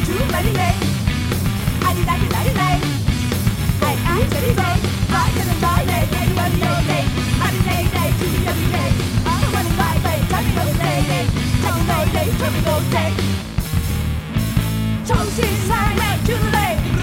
too many names. I need that, I actually say, right in the night, anybody your name. I need day, to the every day. I'm running by, tell me your name. Tell me your name, tell me your name. 重新再来，就累。